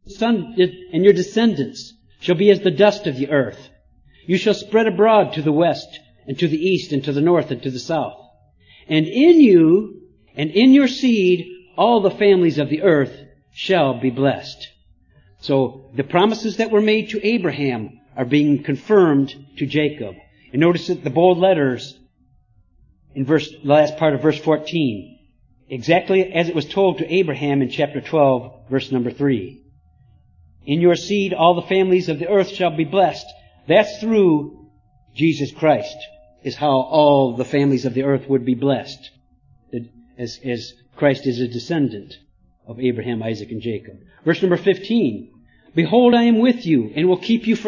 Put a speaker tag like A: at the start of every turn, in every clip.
A: son and your descendants shall be as the dust of the earth. You shall spread abroad to the west, and to the east, and to the north, and to the south. And in you, and in your seed, all the families of the earth shall be blessed. So the promises that were made to Abraham are being confirmed to Jacob. And notice that the bold letters in the last part of verse 14, exactly as it was told to Abraham in chapter 12, verse number 3. In your seed all the families of the earth shall be blessed. That's through Jesus Christ, is how all the families of the earth would be blessed, as Christ is a descendant of Abraham, Isaac, and Jacob. Verse number 15. Behold, I am with you, and will keep you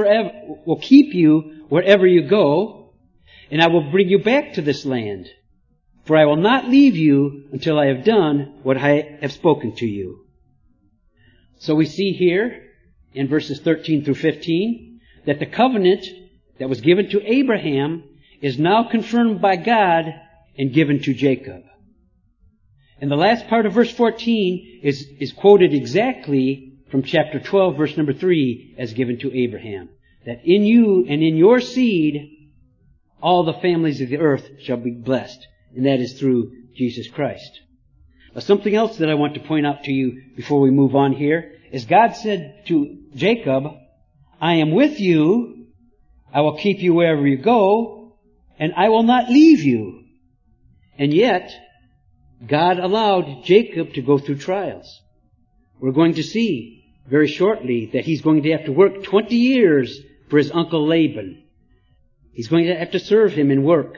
A: wherever you go, and I will bring you back to this land. For I will not leave you until I have done what I have spoken to you. So we see here, in verses 13 through 15, that the covenant that was given to Abraham is now confirmed by God and given to Jacob. And the last part of verse 14 is quoted exactly from chapter 12, verse number 3, as given to Abraham. That in you and in your seed, all the families of the earth shall be blessed. And that is through Jesus Christ. Now, something else that I want to point out to you before we move on here is God said to Jacob, I am with you, I will keep you wherever you go, and I will not leave you. And yet, God allowed Jacob to go through trials. We're going to see very shortly that he's going to have to work 20 years for his uncle Laban. He's going to have to serve him in work.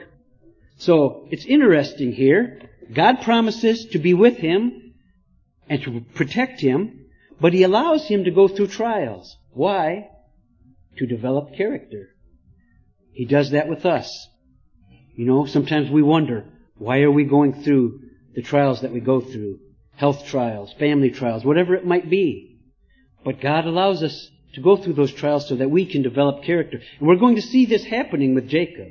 A: So, it's interesting here. God promises to be with him and to protect him, but he allows him to go through trials. Why? To develop character. He does that with us. You know, sometimes we wonder, why are we going through the trials that we go through? Health trials, family trials, whatever it might be. But God allows us to go through those trials so that we can develop character. And we're going to see this happening with Jacob.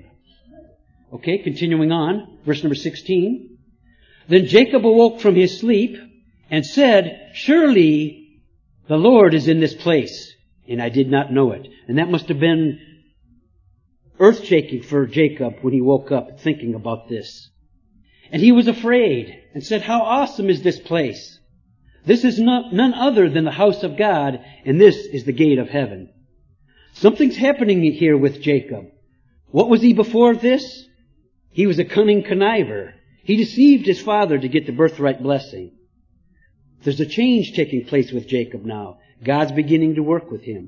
A: Okay, continuing on, verse number 16. Then Jacob awoke from his sleep and said, surely the Lord is in this place, and I did not know it. And that must have been earth-shaking for Jacob when he woke up thinking about this. And he was afraid and said, how awesome is this place? This is none other than the house of God, and this is the gate of heaven. Something's happening here with Jacob. What was he before this? He was a cunning conniver. He deceived his father to get the birthright blessing. There's a change taking place with Jacob now. God's beginning to work with him.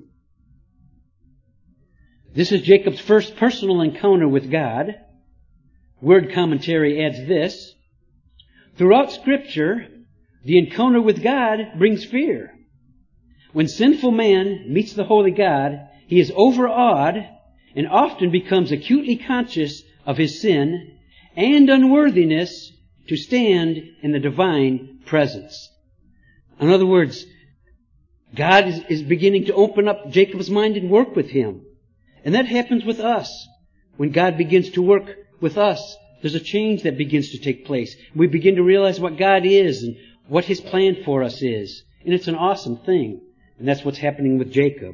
A: This is Jacob's first personal encounter with God. Word commentary adds this. Throughout Scripture, the encounter with God brings fear. When sinful man meets the holy God, he is overawed and often becomes acutely conscious of his sin and unworthiness to stand in the divine presence. In other words, God is beginning to open up Jacob's mind and work with him. And that happens with us. When God begins to work with us, there's a change that begins to take place. We begin to realize what God is and what His plan for us is. And it's an awesome thing. And that's what's happening with Jacob.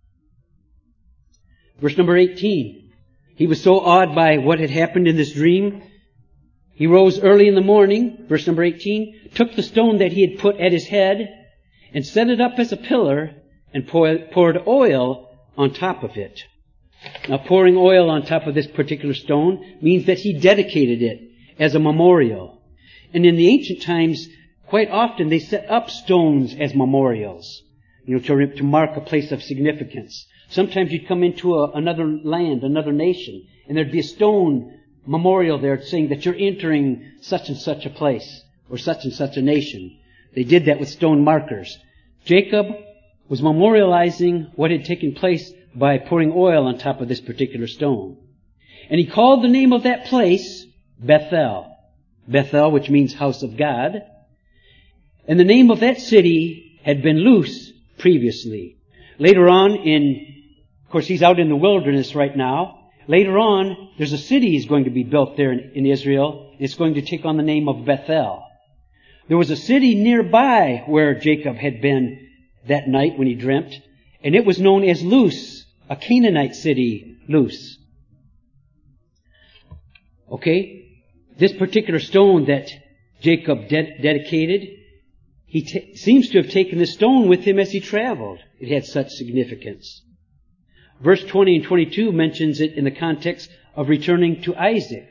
A: Verse number 18. He was so awed by what had happened in this dream. He rose early in the morning, verse number 18, took the stone that he had put at his head and set it up as a pillar and poured oil on top of it. Now, pouring oil on top of this particular stone means that he dedicated it as a memorial. And in the ancient times, quite often they set up stones as memorials, to mark a place of significance. Sometimes you'd come into another land, another nation, and there'd be a stone memorial there saying that you're entering such and such a place or such and such a nation. They did that with stone markers. Jacob was memorializing what had taken place by pouring oil on top of this particular stone. And he called the name of that place Bethel. Bethel, which means house of God. And the name of that city had been Luz previously. Later on of course he's out in the wilderness right now. Later on, there's a city is going to be built there in Israel. It's going to take on the name of Bethel. There was a city nearby where Jacob had been that night when he dreamt, and it was known as Luz, a Canaanite city, Luz. Okay? This particular stone that Jacob dedicated, he seems to have taken this stone with him as he traveled. It had such significance. Verse 20 and 22 mentions it in the context of returning to Isaac.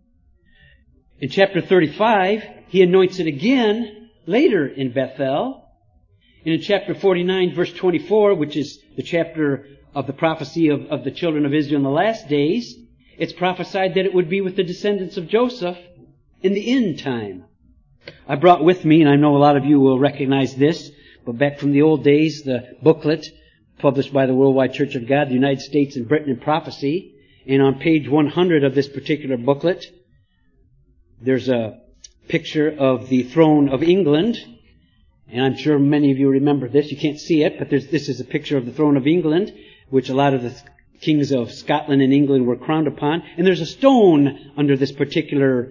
A: In chapter 35, he anoints it again later in Bethel. And in chapter 49, verse 24, which is the chapter of the prophecy of the children of Israel in the last days, it's prophesied that it would be with the descendants of Joseph in the end time. I brought with me, and I know a lot of you will recognize this, but back from the old days, the booklet published by the Worldwide Church of God, the United States and Britain in Prophecy. And on page 100 of this particular booklet, there's a picture of the throne of England. And I'm sure many of you remember this. You can't see it, but this is a picture of the throne of England, which a lot of the kings of Scotland and England were crowned upon. And there's a stone under this particular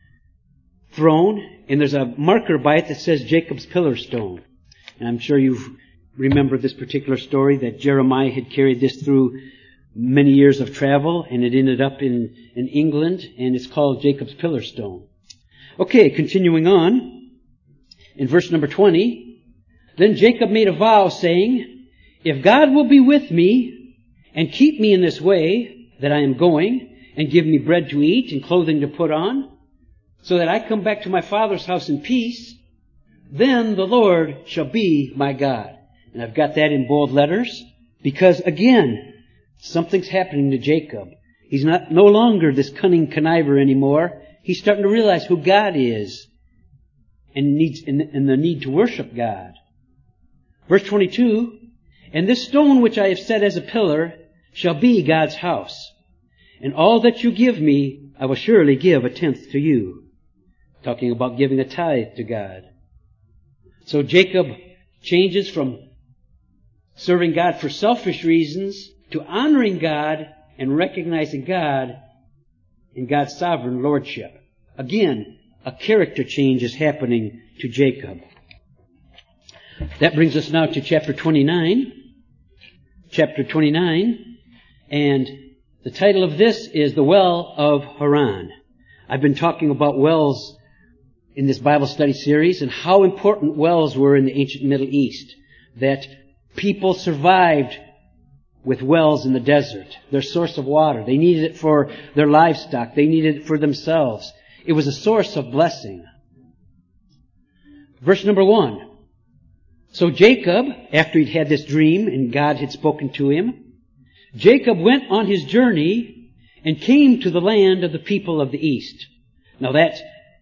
A: throne, and there's a marker by it that says Jacob's pillar stone. And I'm sure you remember this particular story, that Jeremiah had carried this through many years of travel, and it ended up in England, and it's called Jacob's pillar stone. Okay, continuing on, in verse number 20, then Jacob made a vow, saying, if God will be with me and keep me in this way that I am going, and give me bread to eat and clothing to put on, so that I come back to my father's house in peace, then the Lord shall be my God. And I've got that in bold letters, because again, something's happening to Jacob. He's no longer this cunning conniver anymore. He's starting to realize who God is, and the need to worship God. Verse 22, and this stone which I have set as a pillar shall be God's house. And all that you give me, I will surely give a tenth to you. Talking about giving a tithe to God. So Jacob changes from serving God for selfish reasons to honoring God and recognizing God in God's sovereign lordship. Again, a character change is happening to Jacob. That brings us now to chapter 29. Chapter 29. And the title of this is The Well of Haran. I've been talking about wells in this Bible study series and how important wells were in the ancient Middle East. That people survived with wells in the desert, their source of water. They needed it for their livestock. They needed it for themselves. It was a source of blessing. Verse number 1. So Jacob, after he'd had this dream and God had spoken to him, Jacob went on his journey and came to the land of the people of the east. Now that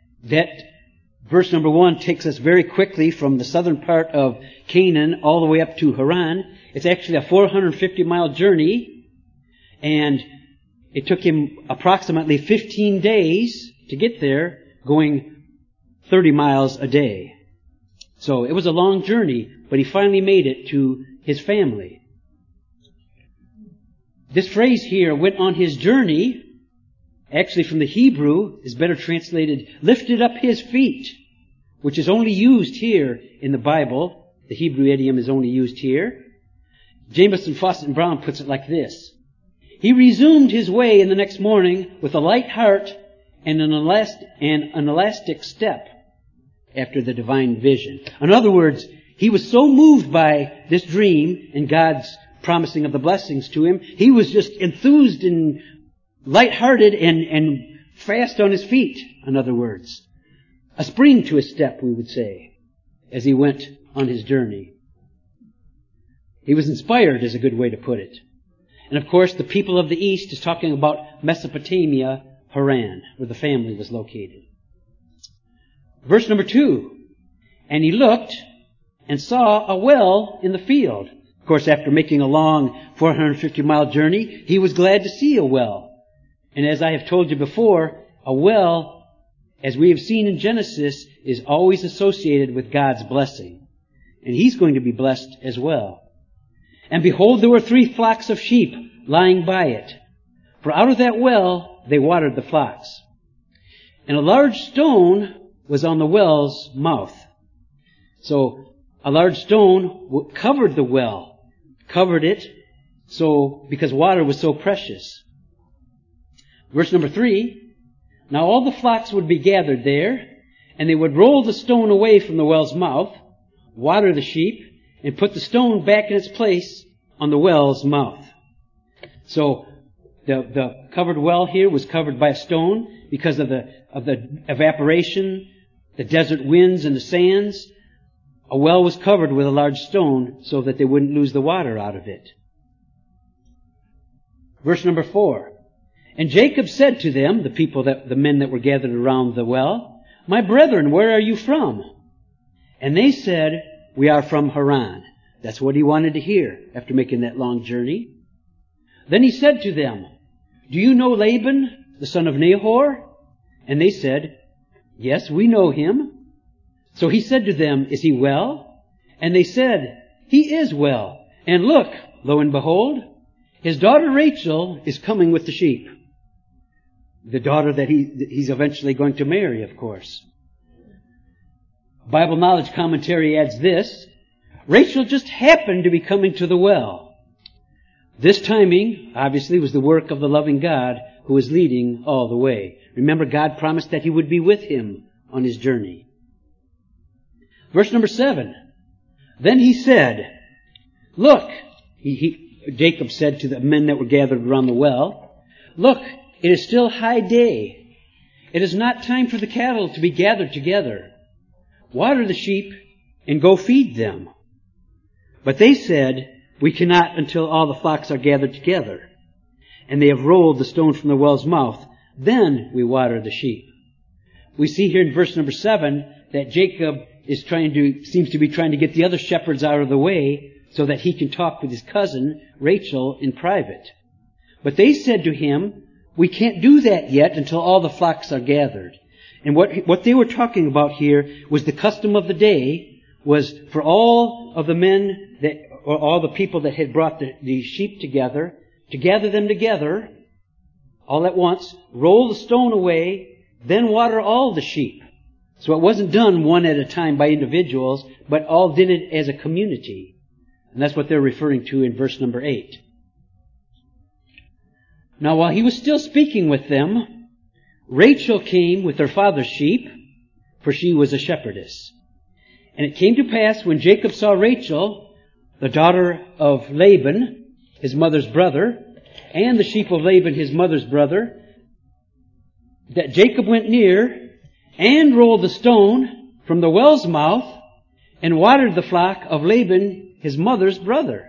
A: verse number 1 takes us very quickly from the southern part of Canaan all the way up to Haran. It's actually a 450-mile journey, and it took him approximately 15 days to get there, going 30 miles a day. So it was a long journey, but he finally made it to his family. This phrase here, went on his journey, actually from the Hebrew is better translated, lifted up his feet, which is only used here in the Bible. The Hebrew idiom is only used here. Jamieson, Fawcett, and Brown puts it like this. He resumed his way in the next morning with a light heart and an elastic step after the divine vision. In other words, he was so moved by this dream and God's promising of the blessings to him, he was just enthused and lighthearted and fast on his feet, in other words. A spring to his step, we would say, as he went on his journey. He was inspired, is a good way to put it. And of course, the people of the east is talking about Mesopotamia, Haran, where the family was located. Verse number 2. And he looked and saw a well in the field. Of course, after making a long 450-mile journey, he was glad to see a well. And as I have told you before, a well, as we have seen in Genesis, is always associated with God's blessing. And he's going to be blessed as well. And behold, there were 3 flocks of sheep lying by it. For out of that well they watered the flocks. And a large stone was on the well's mouth. So a large stone covered the well, covered it, because water was so precious. Verse number 3, now all the flocks would be gathered there, and they would roll the stone away from the well's mouth, water the sheep, and put the stone back in its place on the well's mouth. So the covered well here was covered by a stone because of the evaporation, the desert winds and the sands. A well was covered with a large stone so that they wouldn't lose the water out of it. Verse number 4. And Jacob said to them, the men that were gathered around the well, my brethren, where are you from? And they said, we are from Haran. That's what he wanted to hear after making that long journey. Then he said to them, do you know Laban, the son of Nahor? And they said, yes, we know him. So he said to them, is he well? And they said, he is well. And look, lo and behold, his daughter Rachel is coming with the sheep. The daughter that he's eventually going to marry, of course. Bible Knowledge Commentary adds this, Rachel just happened to be coming to the well. This timing, obviously, was the work of the loving God who was leading all the way. Remember, God promised that he would be with him on his journey. Verse number 7. Then he said, look, Jacob said to the men that were gathered around the well, look, it is still high day. It is not time for the cattle to be gathered together. Water the sheep and go feed them. But they said, we cannot until all the flocks are gathered together. And they have rolled the stone from the well's mouth. Then we water the sheep. We see here in verse number 7 that Jacob seems to be trying to get the other shepherds out of the way so that he can talk with his cousin, Rachel, in private. But they said to him, we can't do that yet until all the flocks are gathered. And what they were talking about here was the custom of the day was for all of the men or all the people that had brought the sheep together, to gather them together all at once, roll the stone away, then water all the sheep. So it wasn't done one at a time by individuals, but all did it as a community. And that's what they're referring to in verse number 8. Now while he was still speaking with them, Rachel came with her father's sheep, for she was a shepherdess. And it came to pass when Jacob saw Rachel, the daughter of Laban, his mother's brother, and the sheep of Laban, his mother's brother, that Jacob went near and rolled the stone from the well's mouth and watered the flock of Laban, his mother's brother.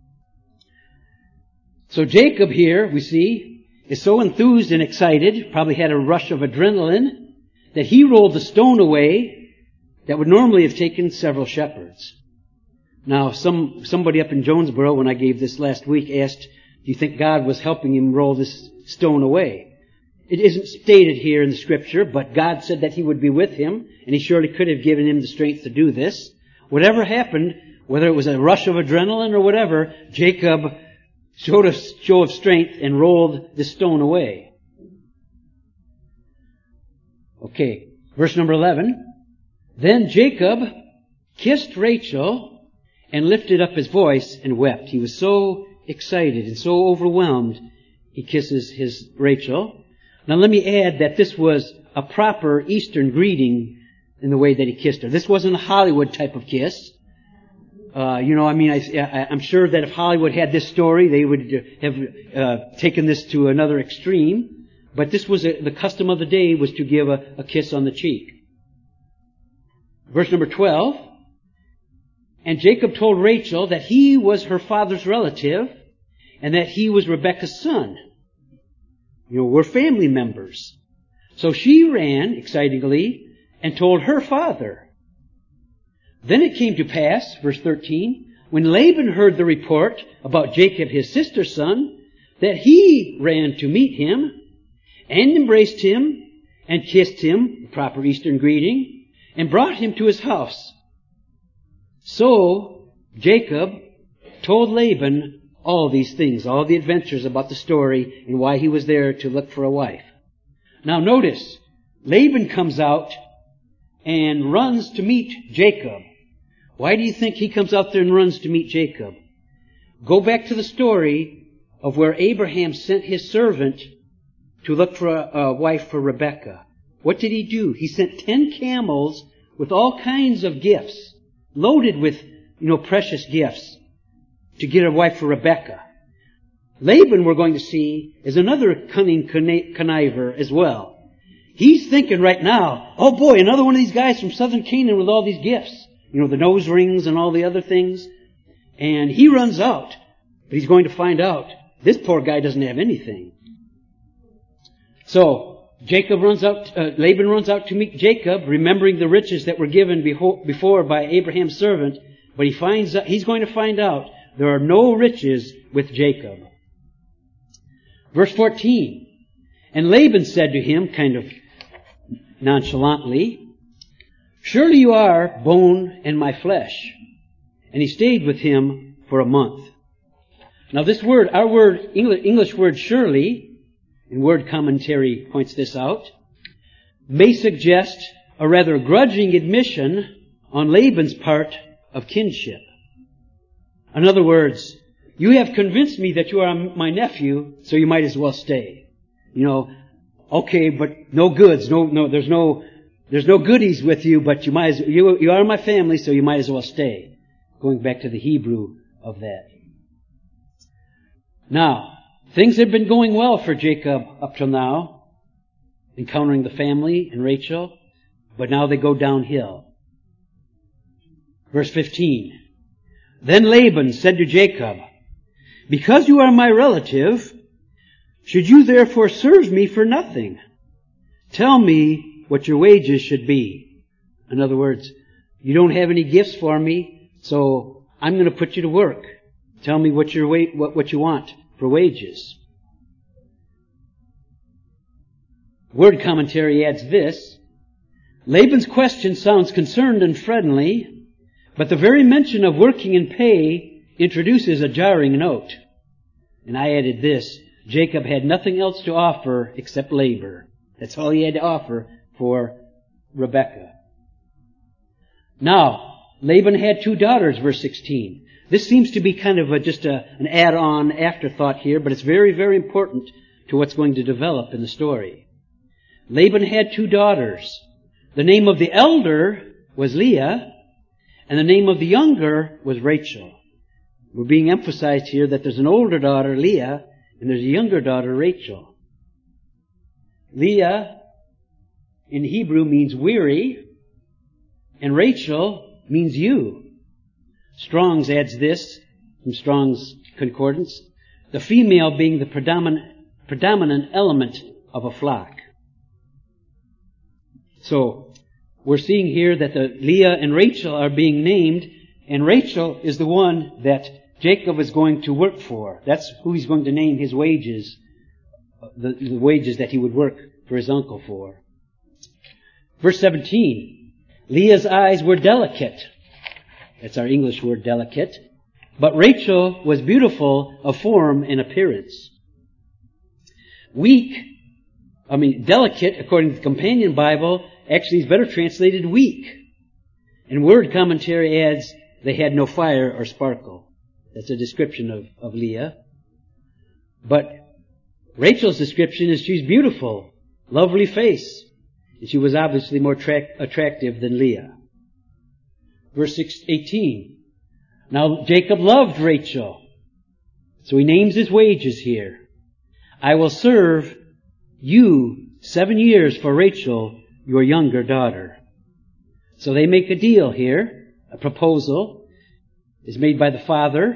A: So Jacob here, we see, is so enthused and excited, probably had a rush of adrenaline, that he rolled the stone away that would normally have taken several shepherds. Now, somebody up in Jonesboro, when I gave this last week, asked, do you think God was helping him roll this stone away? It isn't stated here in the scripture, but God said that he would be with him, and he surely could have given him the strength to do this. Whatever happened, whether it was a rush of adrenaline or whatever, Jacob showed a show of strength and rolled the stone away. Okay, verse number 11. Then Jacob kissed Rachel and lifted up his voice and wept. He was so excited and so overwhelmed, he kisses his Rachel. Now let me add that this was a proper Eastern greeting in the way that he kissed her. This wasn't a Hollywood type of kiss. I'm sure that if Hollywood had this story, they would have taken this to another extreme. But this was the custom of the day was to give a kiss on the cheek. Verse number 12. And Jacob told Rachel that he was her father's relative and that he was Rebekah's son. We're family members. So she ran, excitingly, and told her father. Then it came to pass, verse 13, when Laban heard the report about Jacob his sister's son, that he ran to meet him and embraced him and kissed him, the proper Eastern greeting, and brought him to his house. So Jacob told Laban all these things, all the adventures about the story and why he was there to look for a wife. Now notice, Laban comes out and runs to meet Jacob. Why do you think he comes out there and runs to meet Jacob? Go back to the story of where Abraham sent his servant to look for a wife for Rebekah. What did he do? He sent 10 camels with all kinds of gifts, loaded with, precious gifts, to get a wife for Rebekah. Laban, we're going to see, is another cunning conniver as well. He's thinking right now, oh boy, another one of these guys from southern Canaan with all these gifts. The nose rings and all the other things. And he runs out. But he's going to find out this poor guy doesn't have anything. So, Laban runs out to meet Jacob, remembering the riches that were given before by Abraham's servant. But he's going to find out there are no riches with Jacob. Verse 14. And Laban said to him, kind of nonchalantly, surely you are bone and my flesh. And he stayed with him for a month. Now this word, our English word surely, and word commentary points this out, may suggest a rather grudging admission on Laban's part of kinship. In other words, you have convinced me that you are my nephew, so you might as well stay. Okay, but no goods, there's no goodies with you, but you are my family, so you might as well stay. Going back to the Hebrew of that. Now, things have been going well for Jacob up till now, encountering the family and Rachel, but now they go downhill. Verse 15. Then Laban said to Jacob, because you are my relative, should you therefore serve me for nothing? Tell me what your wages should be. In other words, you don't have any gifts for me, so I'm going to put you to work. Tell me what you want for wages. Word commentary adds this. Laban's question sounds concerned and friendly, but the very mention of working and pay introduces a jarring note. And I added this. Jacob had nothing else to offer except labor. That's all he had to offer for Rebekah. Now, Laban had 2 daughters, verse 16. This seems to be kind of just an add-on afterthought here, but it's very, very important to what's going to develop in the story. Laban had 2 daughters. The name of the elder was Leah, and the name of the younger was Rachel. We're being emphasized here that there's an older daughter, Leah, and there's a younger daughter, Rachel. Leah in Hebrew means weary, and Rachel means you. Strong's adds this from Strong's Concordance, the female being the predominant element of a flock. So, we're seeing here that the Leah and Rachel are being named, and Rachel is the one that Jacob is going to work for. That's who he's going to name his wages, the wages that he would work for his uncle for. Verse 17, Leah's eyes were delicate. That's our English word, delicate. But Rachel was beautiful of form and appearance. Delicate, according to the Companion Bible, actually is better translated weak. And word commentary adds, they had no fire or sparkle. That's a description of Leah. But Rachel's description is she's beautiful, lovely face. And she was obviously more attractive than Leah. Verse 18. Now Jacob loved Rachel. So he names his wages here. I will serve you 7 years for Rachel, your younger daughter. So they make a deal here. A proposal is made by the father,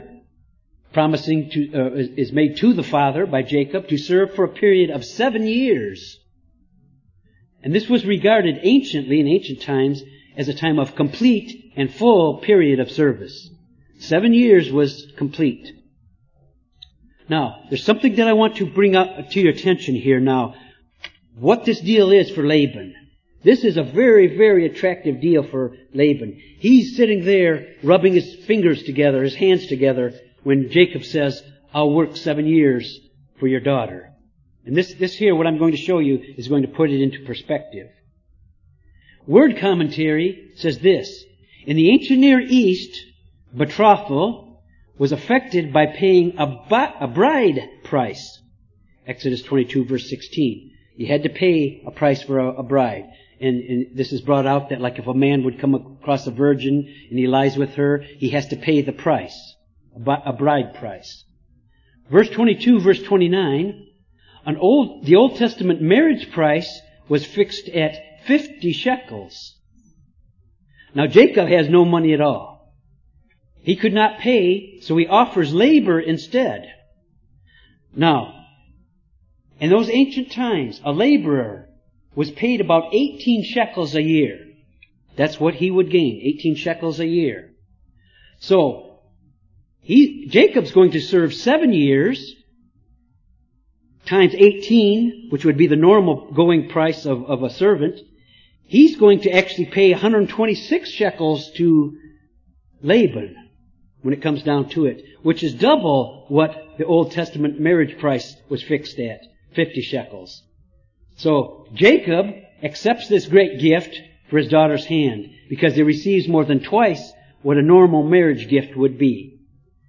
A: is made to the father by Jacob to serve for a period of 7 years. And this was regarded anciently, in ancient times, as a time of complete and full period of service. 7 years was complete. Now, there's something that I want to bring up to your attention here now. What this deal is for Laban. This is a very, very attractive deal for Laban. He's sitting there rubbing his fingers together, his hands together, when Jacob says, I'll work 7 years for your daughter. And this here, what I'm going to show you, is going to put it into perspective. Word commentary says this. In the ancient Near East, betrothal was effected by paying a bride price. Exodus 22 verse 16. You had to pay a price for a bride. And this is brought out that like if a man would come across a virgin and he lies with her, he has to pay the price, a bride price. Verse 22, verse 29, the Old Testament marriage price was fixed at 50 shekels. Now Jacob has no money at all. He could not pay, so he offers labor instead. Now, in those ancient times, a laborer was paid about 18 shekels a year. That's what he would gain, 18 shekels a year. So, Jacob's going to serve 7 years times 18, which would be the normal going price of a servant. He's going to actually pay 126 shekels to Laban when it comes down to it, which is double what the Old Testament marriage price was fixed at, 50 shekels. So Jacob accepts this great gift for his daughter's hand because he receives more than twice what a normal marriage gift would be.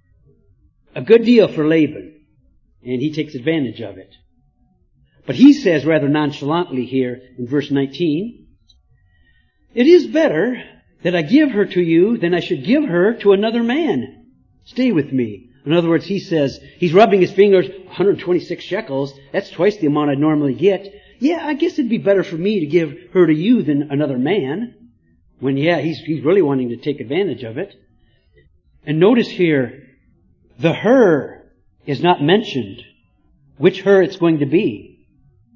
A: A good deal for Laban, and he takes advantage of it. But he says rather nonchalantly here in verse 19, "It is better that I give her to you than I should give her to another man. Stay with me." In other words, he says, he's rubbing his fingers, 126 shekels, that's twice the amount I'd normally get. Yeah, I guess it'd be better for me to give her to you than another man. When, he's really wanting to take advantage of it. And notice here, the her is not mentioned. Which her it's going to be.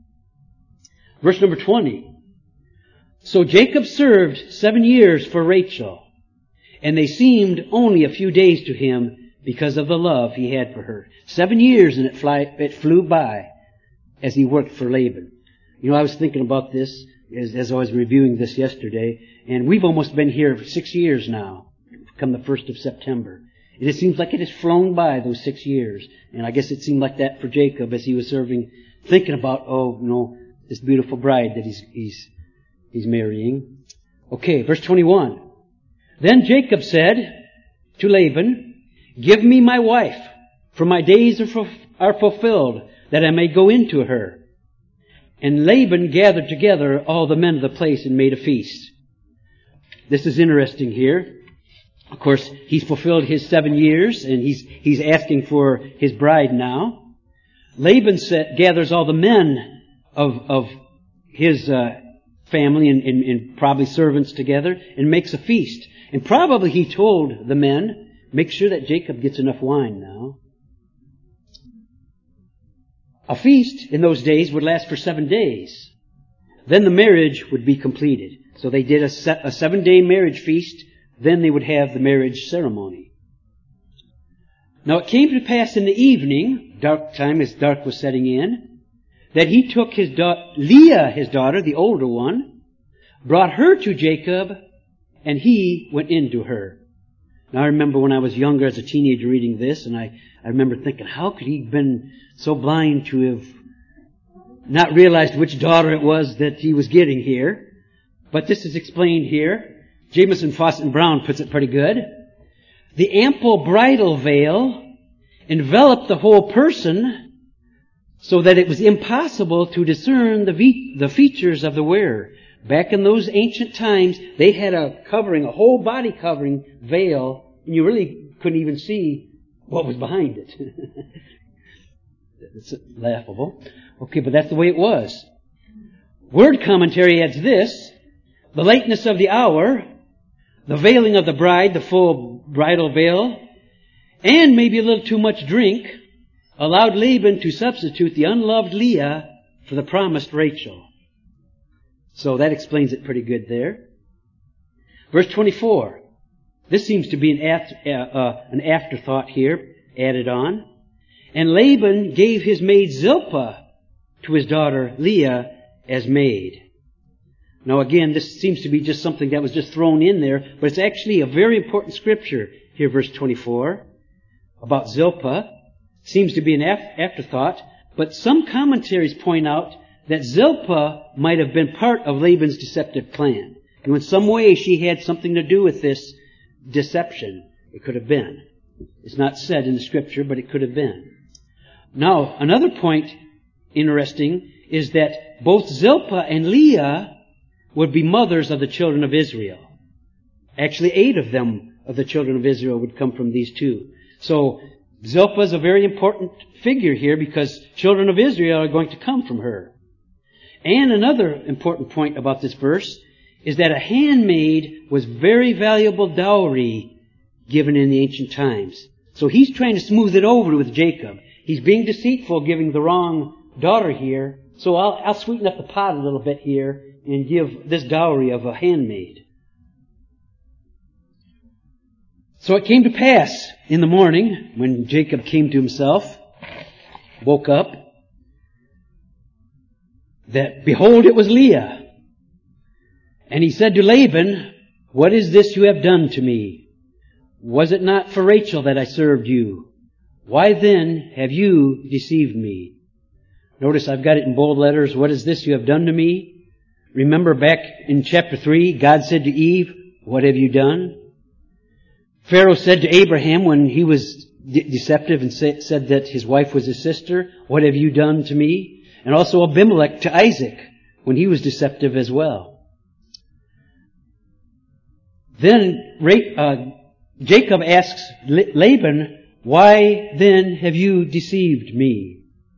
A: Verse number 20. "So Jacob served 7 years for Rachel, and they seemed only a few days to him because of the love he had for her." 7 years, and it flew by as he worked for Laban. You know, I was thinking about this as I was reviewing this yesterday, and we've almost been here for 6 years now, come the 1st of September. And it seems like it has flown by, those 6 years. And I guess it seemed like that for Jacob as he was serving, thinking about, this beautiful bride that he's marrying. Okay, verse 21. "Then Jacob said to Laban, 'Give me my wife, for my days are fulfilled, that I may go into her.' And Laban gathered together all the men of the place and made a feast." This is interesting here. Of course, he's fulfilled his 7 years, and he's asking for his bride now. Laban gathers all the men of his family and probably servants together and makes a feast. And probably he told the men, make sure that Jacob gets enough wine now. A feast in those days would last for 7 days. Then the marriage would be completed. So they did a 7-day marriage feast. Then they would have the marriage ceremony. Now it came to pass in the evening, dark time as dark was setting in, that he took Leah, his daughter, the older one, brought her to Jacob, and he went in to her. Now I remember when I was younger as a teenager reading this, and I remember thinking, how could he have been so blind to have not realized which daughter it was that he was getting here? But this is explained here. Jamieson, Fawcett, and Brown puts it pretty good. "The ample bridal veil enveloped the whole person so that it was impossible to discern the features of the wearer." Back in those ancient times, they had a covering, a whole body covering veil, and you really couldn't even see what was behind it. It's laughable. Okay, but that's the way it was. Word commentary adds this: "The lateness of the hour, the veiling of the bride, the full bridal veil, and maybe a little too much drink, allowed Laban to substitute the unloved Leah for the promised Rachel." So that explains it pretty good there. Verse 24. This seems to be an afterthought here, added on. "And Laban gave his maid Zilpah to his daughter Leah as maid." Now again, this seems to be just something that was just thrown in there, but it's actually a very important scripture here, verse 24, about Zilpah. Seems to be an afterthought, but some commentaries point out that Zilpah might have been part of Laban's deceptive plan. In some way she had something to do with this deception. It could have been. It's not said in the scripture, but it could have been. Now, another point interesting is that both Zilpah and Leah would be mothers of the children of Israel. Actually, 8 of them, of the children of Israel, would come from these two. So, Zilpah is a very important figure here because children of Israel are going to come from her. And another important point about this verse is that a handmaid was very valuable dowry given in the ancient times. So he's trying to smooth it over with Jacob. He's being deceitful, giving the wrong daughter here. So I'll sweeten up the pot a little bit here and give this dowry of a handmaid. So it came to pass in the morning, when Jacob came to himself, woke up, that behold, it was Leah. And he said to Laban, "What is this you have done to me? Was it not for Rachel that I served you? Why then have you deceived me?" Notice I've got it in bold letters. What is this you have done to me? Remember back in chapter 3, God said to Eve, "What have you done?" Pharaoh said to Abraham when he was deceptive and said that his wife was his sister, "What have you done to me?" And also Abimelech to Isaac when he was deceptive as well. Then Jacob asks Laban, "Why then have you deceived me?"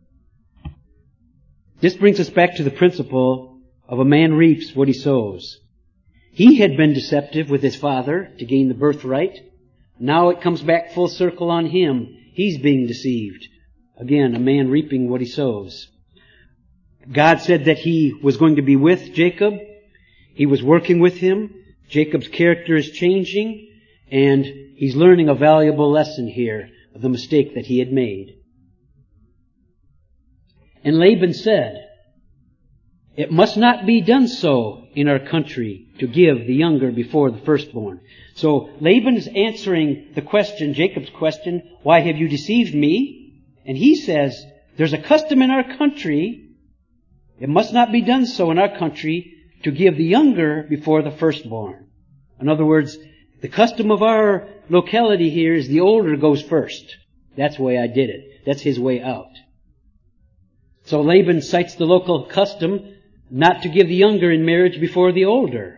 A: This brings us back to the principle of a man reaps what he sows. He had been deceptive with his father to gain the birthright. Now it comes back full circle on him. He's being deceived. Again, a man reaping what he sows. God said that He was going to be with Jacob. He was working with him. Jacob's character is changing, and he's learning a valuable lesson here of the mistake that he had made. And Laban said, "It must not be done so in our country to give the younger before the firstborn." So Laban is answering the question, Jacob's question, "Why have you deceived me?" And he says, there's a custom in our country, it must not be done so in our country to give the younger before the firstborn. In other words, the custom of our locality here is the older goes first. That's the way I did it. That's his way out. So Laban cites the local custom not to give the younger in marriage before the older.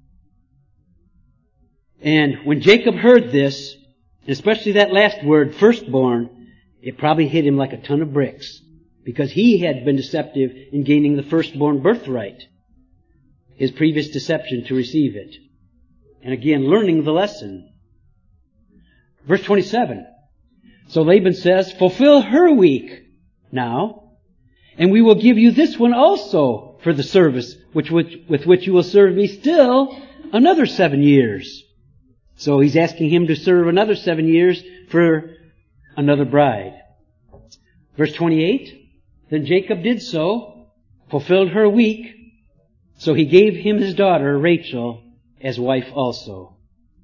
A: And when Jacob heard this, especially that last word, firstborn, it probably hit him like a ton of bricks, because he had been deceptive in gaining the firstborn birthright, his previous deception to receive it. And again, learning the lesson. Verse 27. So Laban says, "Fulfill her week now, and we will give you this one also for the service with which you will serve me still another 7 years." So he's asking him to serve another 7 years for another bride. Verse 28. Then Jacob did so, fulfilled her week, so he gave him his daughter Rachel as wife also.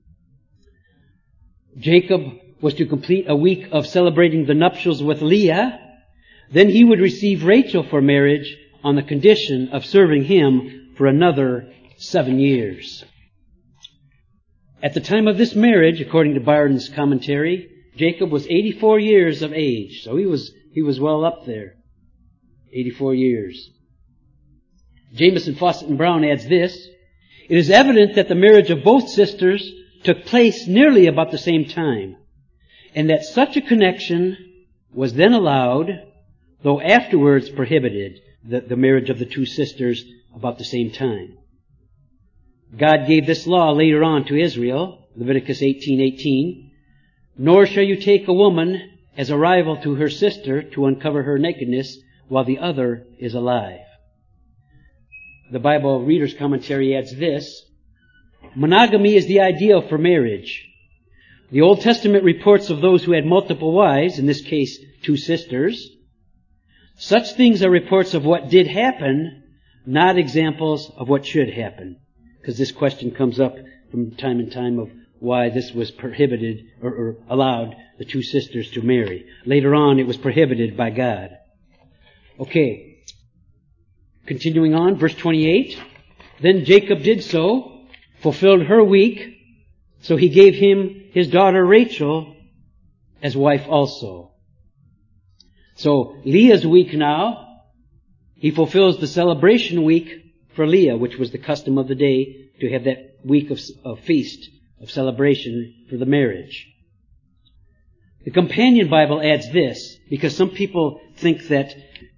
A: Jacob was to complete a week of celebrating the nuptials with Leah. Then he would receive Rachel for marriage on the condition of serving him for another 7 years. At the time of this marriage, according to Barton's commentary, Jacob was 84 years of age. So he was well up there. 84 years. Jameson, Fawcett, and Brown adds this: "It is evident that the marriage of both sisters took place nearly about the same time, and that such a connection was then allowed, though afterwards prohibited, the marriage of the two sisters about the same time. God gave this law later on to Israel, Leviticus 18:18, "Nor shall you take a woman as a rival to her sister to uncover her nakedness while the other is alive." The Bible Reader's Commentary adds this: "Monogamy is the ideal for marriage. The Old Testament reports of those who had multiple wives, in this case 2 sisters. Such things are reports of what did happen, not examples of what should happen." Because this question comes up from time to time of why this was prohibited or allowed the 2 sisters to marry. Later on, it was prohibited by God. Okay. Continuing on, verse 28. Then Jacob did so, fulfilled her week, so he gave him his daughter Rachel as wife also. So Leah's week now, he fulfills the celebration week for Leah, which was the custom of the day to have that week of feast, of celebration for the marriage. The Companion Bible adds this, because some people think that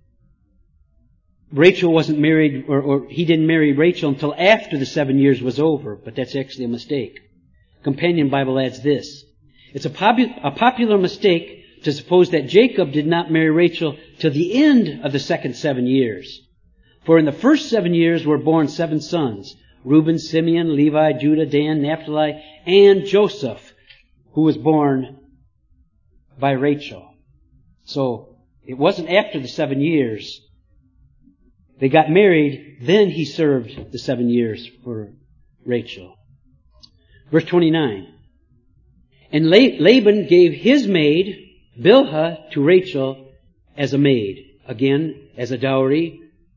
A: Rachel wasn't married, or he didn't marry Rachel until after the 7 years was over, but that's actually a mistake. Companion Bible adds this. It's a popular mistake to suppose that Jacob did not marry Rachel till the end of the second 7 years. For in the first 7 years were born 7 sons, Reuben, Simeon, Levi, Judah, Dan, Naphtali, and Joseph, who was born by Rachel. So it wasn't after the 7 years. They got married, then he served the 7 years for Rachel. Verse 29. And Laban gave his maid, Bilhah, to Rachel as a maid. Again, as a dowry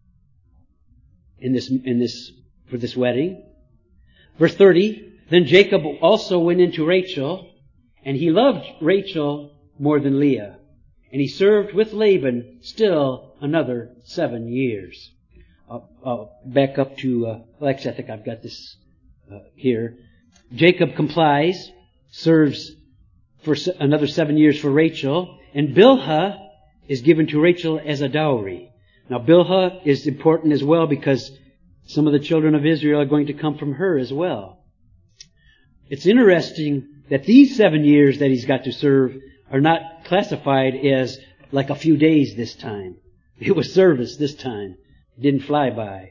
A: for this wedding. Verse 30. Then Jacob also went into Rachel, and he loved Rachel more than Leah. And he served with Laban still another 7 years. I'll back up to, actually I think I've got this here. Jacob complies, serves for another 7 years for Rachel, and Bilhah is given to Rachel as a dowry. Now Bilhah is important as well because some of the children of Israel are going to come from her as well. It's interesting that these 7 years that he's got to serve are not classified as like a few days this time. It was service this time. It didn't fly by.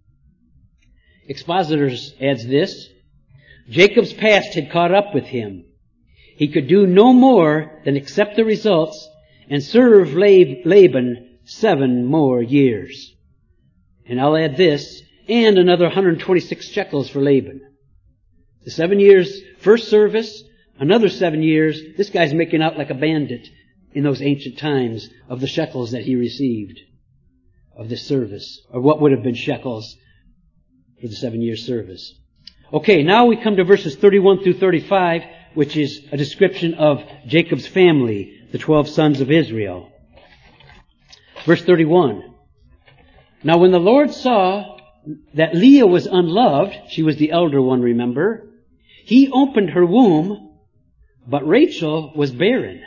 A: Expositors adds this. Jacob's past had caught up with him. He could do no more than accept the results and serve Laban 7 more years. And I'll add this, and another 126 shekels for Laban. The 7 years first service, another 7 years, this guy's making out like a bandit in those ancient times of the shekels that he received of this service, or what would have been shekels for the 7 year service. Okay, now we come to verses 31 through 35, which is a description of Jacob's family, the 12 sons of Israel. Verse 31. Now when the Lord saw that Leah was unloved, she was the elder one, remember, he opened her womb, but Rachel was barren.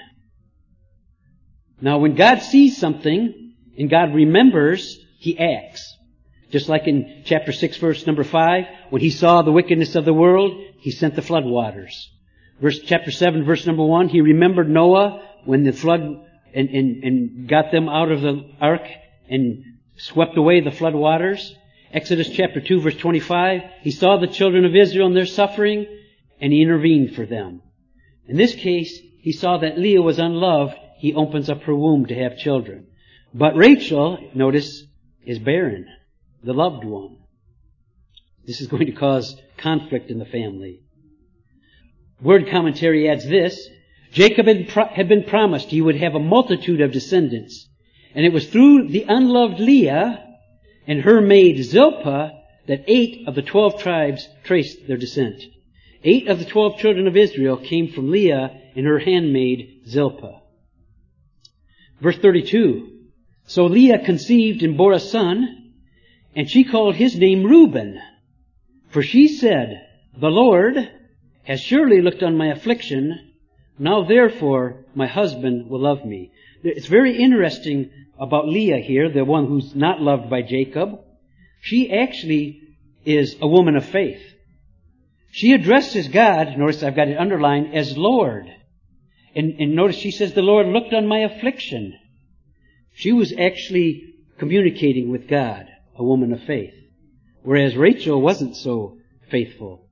A: Now when God sees something and God remembers, he acts. Just like in chapter 6, verse number 5, when he saw the wickedness of the world, he sent the flood waters. Chapter 7, verse number 1, he remembered Noah when the flood and got them out of the ark and swept away the flood waters. Exodus chapter 2, verse 25, he saw the children of Israel and their suffering, and he intervened for them. In this case, he saw that Leah was unloved. He opens up her womb to have children. But Rachel, notice, is barren, the loved one. This is going to cause conflict in the family. Word commentary adds this. Jacob had been promised he would have a multitude of descendants. And it was through the unloved Leah and her maid Zilpah that 8 of the 12 tribes traced their descent. 8 of the 12 children of Israel came from Leah and her handmaid Zilpah. Verse 32. So Leah conceived and bore a son, and she called his name Reuben. For she said, the Lord has surely looked on my affliction. Now therefore my husband will love me. It's very interesting about Leah here, the one who's not loved by Jacob. She actually is a woman of faith. She addresses God, notice I've got it underlined, as Lord. And notice she says, the Lord looked on my affliction. She was actually communicating with God, a woman of faith. Whereas Rachel wasn't so faithful.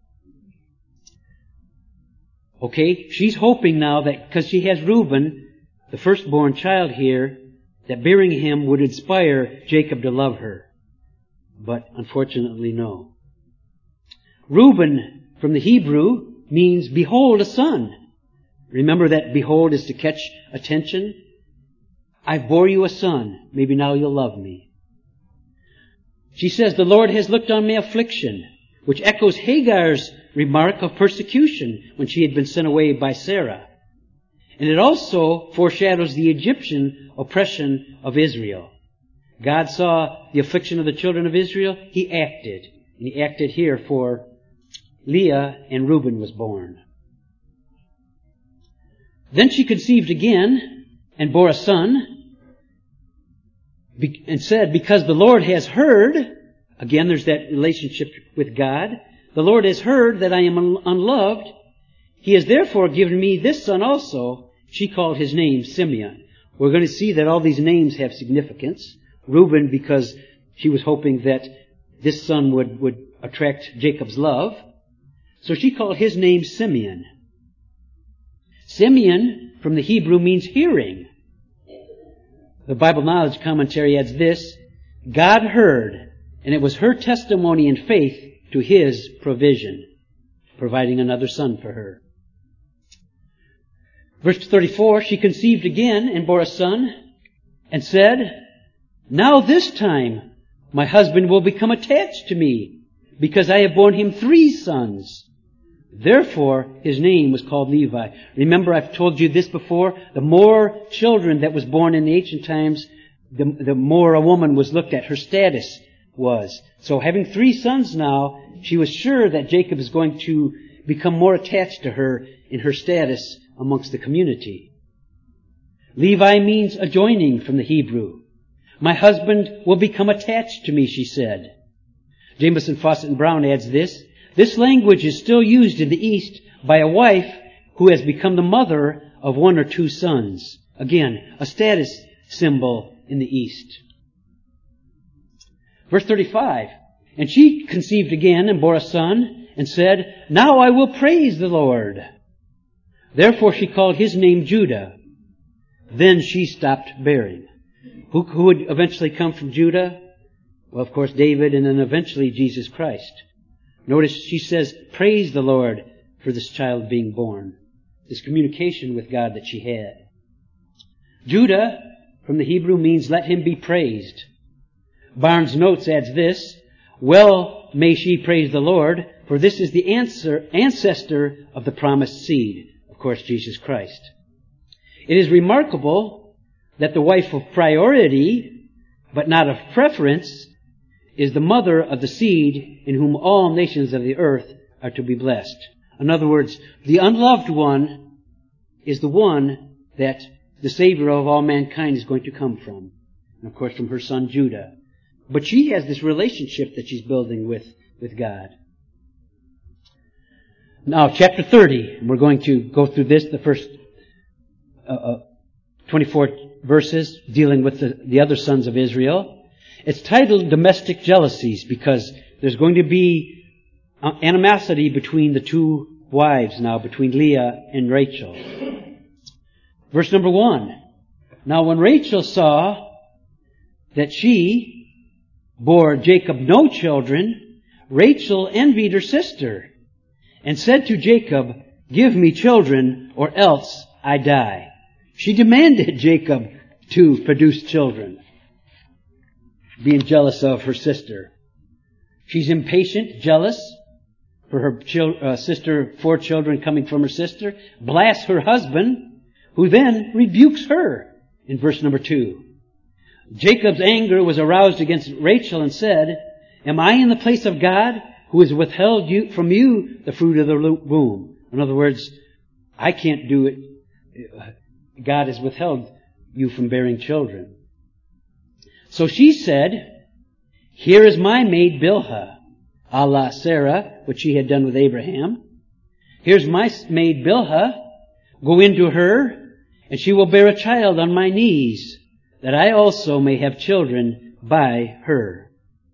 A: Okay, she's hoping now that because she has Reuben, the firstborn child here, that bearing him would inspire Jacob to love her. But unfortunately, no. Reuben, from the Hebrew, means behold a son. Remember that behold is to catch attention? I bore you a son. Maybe now you'll love me. She says, the Lord has looked on my affliction. which echoes Hagar's remark of persecution when she had been sent away by Sarah. And it also foreshadows the Egyptian oppression of Israel. God saw the affliction of the children of Israel. He acted. And He acted here for Leah, and Reuben was born. Then she conceived again and bore a son and said, because the Lord has heard, again there's that relationship with God, the Lord has heard that I am unloved. He has therefore given me this son also. She called his name Simeon. We're going to see that all these names have significance. Reuben, because she was hoping that this son would attract Jacob's love. So she called his name Simeon. Simeon from the Hebrew means hearing. The Bible Knowledge Commentary adds this: God heard, and it was her testimony and faith to His provision, providing another son for her. Verse 34, she conceived again and bore a son and said, now this time my husband will become attached to me, because I have borne him 3 sons. Therefore his name was called Levi. Remember, I've told you this before, the more children that was born in the ancient times, the more a woman was looked at, her status was. So having 3 sons now, she was sure that Jacob is going to become more attached to her in her status amongst the community. Levi means adjoining from the Hebrew. My husband will become attached to me, she said. Jamieson, Fawcett, and Brown adds this: this language is still used in the East by a wife who has become the mother of 1 or 2 sons. Again, a status symbol in the East. Verse 35, and she conceived again and bore a son and said, now I will praise the Lord. Therefore she called his name Judah. Then she stopped bearing. Who would eventually come from Judah? Well, of course, David, and then eventually Jesus Christ. Notice she says, praise the Lord for this child being born. This communication with God that she had. Judah, from the Hebrew, means let him be praised. Barnes' Notes adds this: well may she praise the Lord, for this is the ancestor of the promised seed. Of course, Jesus Christ. It is remarkable that the wife of priority, but not of preference, is the mother of the seed in whom all nations of the earth are to be blessed. In other words, the unloved one is the one that the Savior of all mankind is going to come from. And of course from her son Judah. But she has this relationship that she's building with God. Now, chapter 30. We're going to go through this, the first 24 verses, dealing with the other sons of Israel. It's titled Domestic Jealousies because there's going to be animosity between the 2 wives now, between Leah and Rachel. Verse number 1. Now when Rachel saw that she bore Jacob no children, Rachel envied her sister and said to Jacob, give me children or else I die. She demanded Jacob to produce children, being jealous of her sister. She's impatient, jealous for her sister, 4 children coming from her sister, blasts her husband, who then rebukes her in verse number 2. Jacob's anger was aroused against Rachel and said, am I in the place of God who has withheld from you the fruit of the womb? In other words, I can't do it. God has withheld you from bearing children. So she said, here is my maid Bilhah, a la Sarah, which she had done with Abraham. Here's my maid Bilhah. Go into her, and she will bear a child on my knees, that I also may have children by her.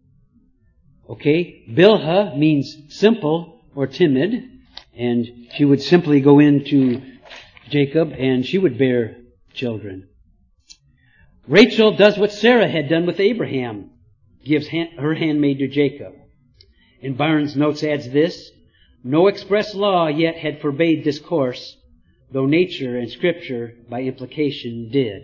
A: Okay, Bilhah means simple or timid, and she would simply go into Jacob and she would bear children. Rachel does what Sarah had done with Abraham, gives her handmaid to Jacob. And Barnes' Notes adds this: no express law yet had forbade this course, though nature and scripture by implication did.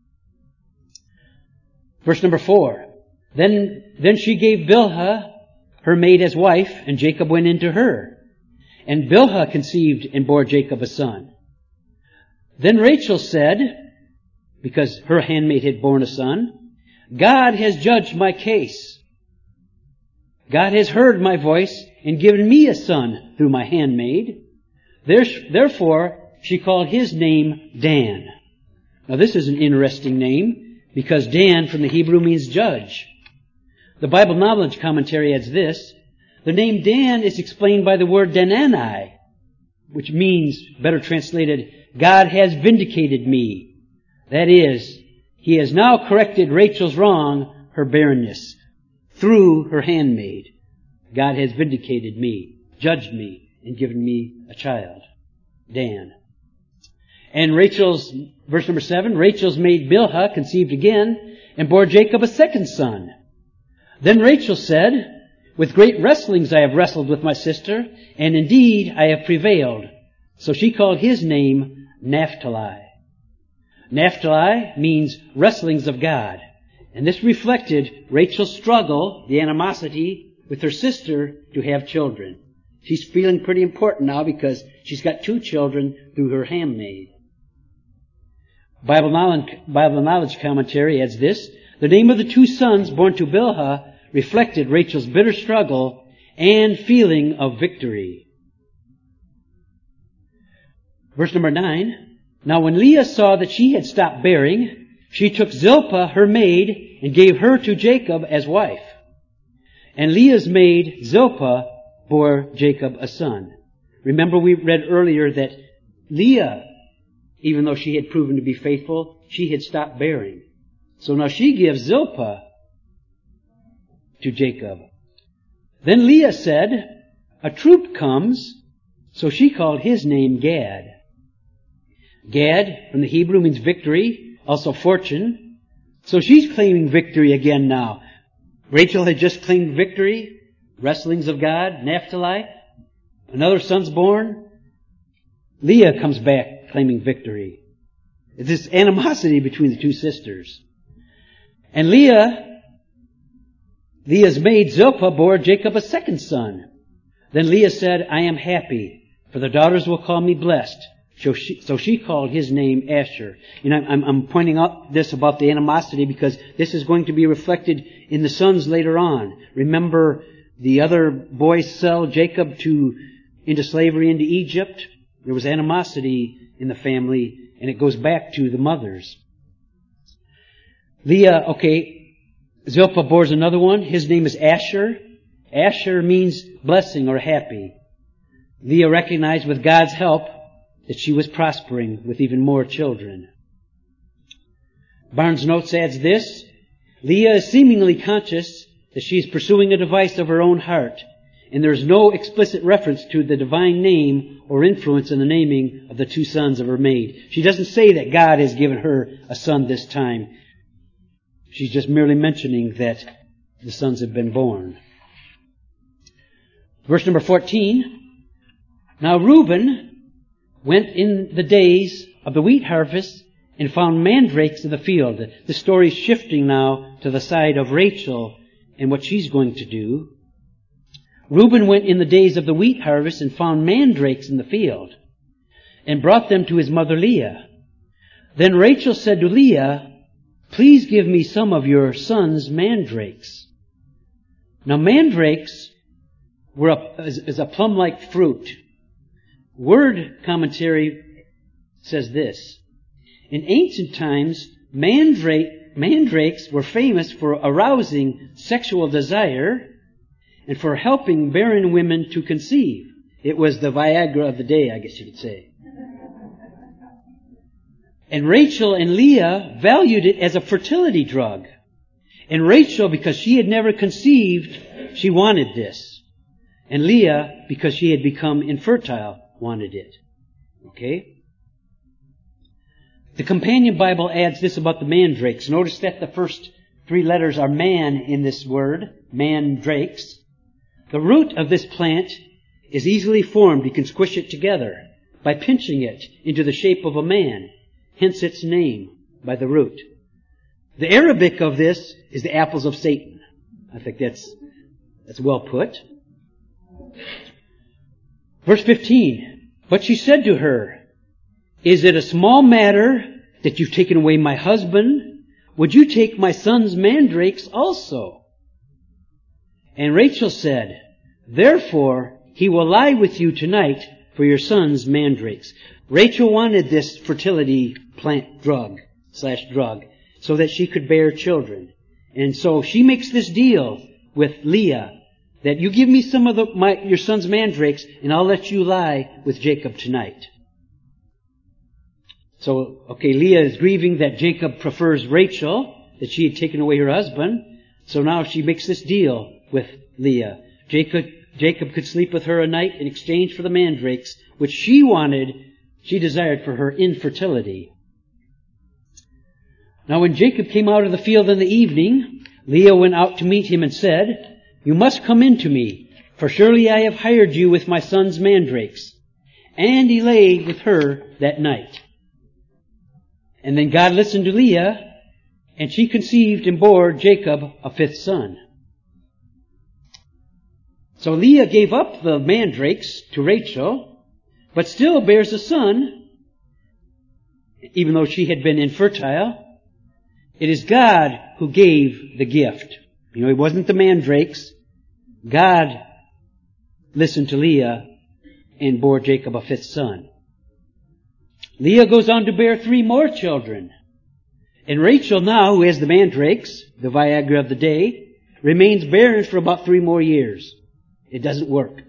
A: Verse number 4. Then she gave Bilhah her maid as wife, and Jacob went in to her. And Bilhah conceived and bore Jacob a son. Then Rachel said, because her handmaid had borne a son, God has judged my case. God has heard my voice and given me a son through my handmaid. Therefore, she called his name Dan. Now this is an interesting name because Dan from the Hebrew means judge. The Bible Knowledge Commentary adds this. The name Dan is explained by the word Danani, which means, better translated, God has vindicated me. That is, He has now corrected Rachel's wrong, her barrenness, through her handmaid. God has vindicated me, judged me, and given me a child. Dan. And Rachel's, verse number 7, Rachel's maid Bilhah conceived again and bore Jacob a second son. Then Rachel said, with great wrestlings I have wrestled with my sister, and indeed I have prevailed. So she called his name Naphtali. Naphtali means wrestlings of God. And this reflected Rachel's struggle, the animosity, with her sister to have children. She's feeling pretty important now because she's got 2 children through her handmaid. Bible Knowledge Commentary adds this. The name of the 2 sons born to Bilhah reflected Rachel's bitter struggle and feeling of victory. Verse number 9. Now when Leah saw that she had stopped bearing, she took Zilpah, her maid, and gave her to Jacob as wife. And Leah's maid, Zilpah, bore Jacob a son. Remember we read earlier that Leah, even though she had proven to be faithful, she had stopped bearing. So now she gives Zilpah to Jacob. Then Leah said, a troop comes, so she called his name Gad. Gad from the Hebrew means victory, also fortune. So she's claiming victory again now. Rachel had just claimed victory, wrestlings of God, Naphtali. Another son's born. Leah comes back claiming victory. It's this animosity between the 2 sisters. And Leah's maid Zilpah bore Jacob a second son. Then Leah said, I am happy, for the daughters will call me blessed. So she called his name Asher. And I'm pointing out this about the animosity because this is going to be reflected in the sons later on. Remember, the other boys sell Jacob into slavery into Egypt. There was animosity in the family, and it goes back to the mothers. Zilpah bores another one. His name is Asher. Asher means blessing or happy. Leah recognized with God's help that she was prospering with even more children. Barnes Notes adds this. Leah is seemingly conscious that she is pursuing a device of her own heart, and there is no explicit reference to the divine name or influence in the naming of the 2 sons of her maid. She doesn't say that God has given her a son this time. She's just merely mentioning that the sons have been born. Verse number 14. Now Reuben went in the days of the wheat harvest and found mandrakes in the field. The story's shifting now to the side of Rachel and what she's going to do. Reuben went in the days of the wheat harvest and found mandrakes in the field and brought them to his mother Leah. Then Rachel said to Leah, please give me some of your son's mandrakes. Now mandrakes is a plum-like fruit. Word commentary says this. In ancient times, mandrakes were famous for arousing sexual desire and for helping barren women to conceive. It was the Viagra of the day, I guess you could say. And Rachel and Leah valued it as a fertility drug. And Rachel, because she had never conceived, she wanted this. And Leah, because she had become infertile, wanted it. Okay? The Companion Bible adds this about the mandrakes. Notice that the first 3 letters are man in this word, mandrakes. The root of this plant is easily formed. You can squish it together by pinching it into the shape of a man. Hence its name, by the root. The Arabic of this is the apples of Satan. I think that's That's well put. Verse 15, but she said to her, is it a small matter that you've taken away my husband? Would you take my son's mandrakes also? And Rachel said, therefore he will lie with you tonight for your son's mandrakes. Rachel wanted this fertility plant drug so that she could bear children. And so she makes this deal with Leah that you give me some of your son's mandrakes and I'll let you lie with Jacob tonight. So, Leah is grieving that Jacob prefers Rachel, that she had taken away her husband. So now she makes this deal with Leah. Jacob could sleep with her a night in exchange for the mandrakes, which she desired for her infertility. Now when Jacob came out of the field in the evening, Leah went out to meet him and said, you must come in to me, for surely I have hired you with my son's mandrakes. And he lay with her that night. And then God listened to Leah, and she conceived and bore Jacob a fifth son. So Leah gave up the mandrakes to Rachel, but still bears a son, even though she had been infertile. It is God who gave the gift. It wasn't the mandrakes. God listened to Leah and bore Jacob a fifth son. Leah goes on to bear 3 more children. And Rachel now, who has the mandrakes, the Viagra of the day, remains barren for about 3 more years. It doesn't work.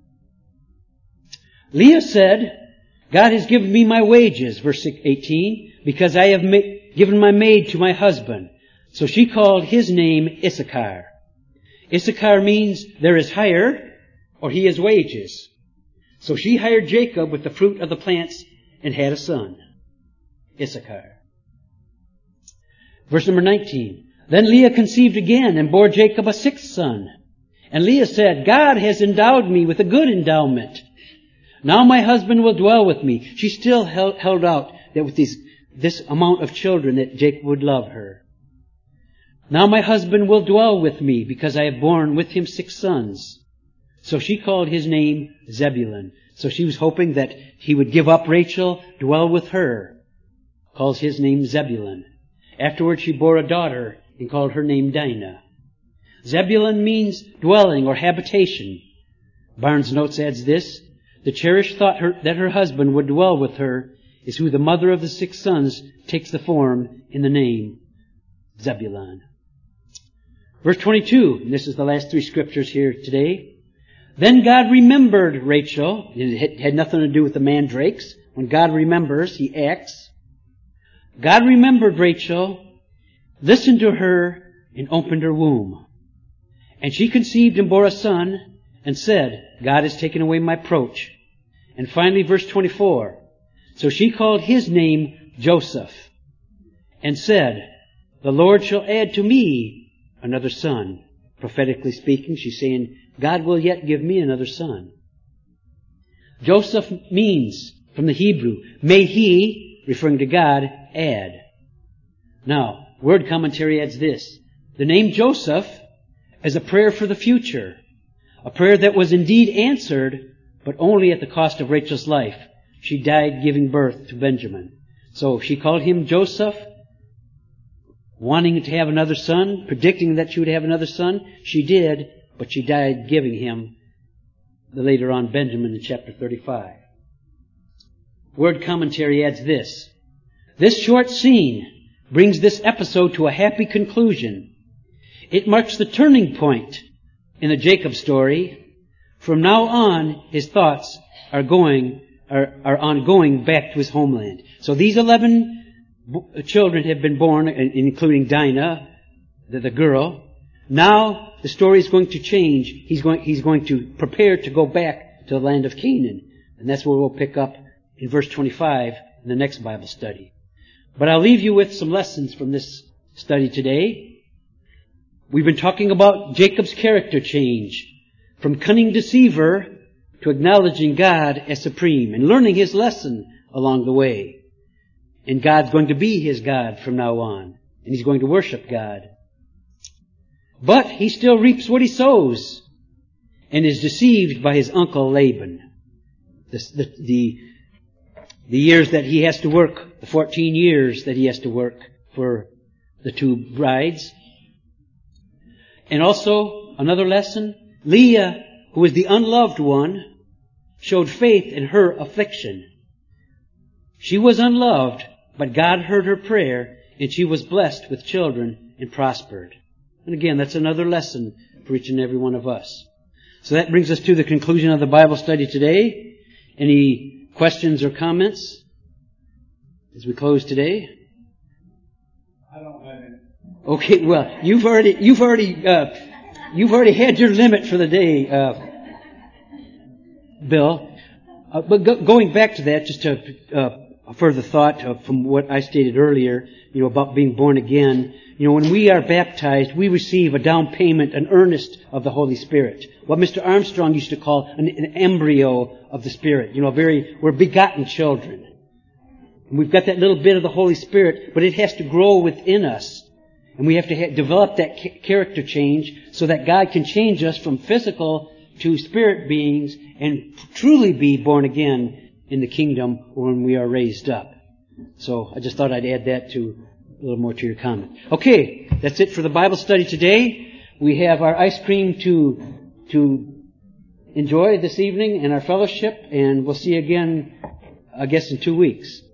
A: Leah said, God has given me my wages, verse 18, because I have given my maid to my husband. So she called his name Issachar. Issachar means there is hire, or he has wages. So she hired Jacob with the fruit of the plants and had a son, Issachar. Verse number 19. Then Leah conceived again and bore Jacob a 6th son. And Leah said, God has endowed me with a good endowment. Now my husband will dwell with me. She still held out that with this amount of children that Jacob would love her. Now my husband will dwell with me because I have borne with him 6 sons. So she called his name Zebulun. So she was hoping that he would give up Rachel, dwell with her. Calls his name Zebulun. Afterwards she bore a daughter and called her name Dinah. Zebulun means dwelling or habitation. Barnes Notes adds this, the cherished thought that her husband would dwell with her is who the mother of the 6 sons takes the form in the name Zebulun. Verse 22, and this is the last 3 scriptures here today. Then God remembered Rachel. It had nothing to do with the mandrakes. When God remembers, He acts. God remembered Rachel, listened to her, and opened her womb. And she conceived and bore a son, and said, God has taken away my reproach. And finally, verse 24. So she called his name Joseph, and said, the Lord shall add to me another son. Prophetically speaking, she's saying, God will yet give me another son. Joseph means, from the Hebrew, may He, referring to God, add. Now, word commentary adds this. The name Joseph is a prayer for the future. A prayer that was indeed answered, but only at the cost of Rachel's life. She died giving birth to Benjamin. So she called him Joseph, wanting to have another son, predicting that she would have another son. She did, but she died giving him later on Benjamin in chapter 35. Word commentary adds this. This short scene brings this episode to a happy conclusion. It marks the turning point in the Jacob story. From now on, his thoughts are on going back to his homeland. So these 11 children have been born, including Dinah, the girl. Now the story is going to change. He's going to prepare to go back to the land of Canaan. And that's where we'll pick up in verse 25 in the next Bible study. But I'll leave you with some lessons from this study today. We've been talking about Jacob's character change from cunning deceiver to acknowledging God as supreme and learning his lesson along the way. And God's going to be his God from now on. And he's going to worship God. But he still reaps what he sows. and is deceived by his uncle Laban. The years that he has to work, the 14 years that he has to work for the two brides. And also, another lesson, Leah, who was the unloved one, showed faith in her affliction. She was unloved, but God heard her prayer, and she was blessed with children and prospered. And again, that's another lesson for each and every one of us. So that brings us to the conclusion of the Bible study today. Any questions or comments as we close today?
B: I don't have any.
A: Okay, well, you've already had your limit for the day, Bill. But going back to that, just a further thought from what I stated earlier, about being born again. When we are baptized, we receive a down payment, an earnest of the Holy Spirit. What Mr. Armstrong used to call an embryo of the Spirit. We're begotten children. And we've got that little bit of the Holy Spirit, but it has to grow within us. And we have to develop that character change so that God can change us from physical to spirit beings and truly be born again in the kingdom when we are raised up. So I just thought I'd add that to a little more to your comment. Okay, that's it for the Bible study today. We have our ice cream to enjoy this evening and our fellowship, and we'll see you again, I guess, in 2 weeks.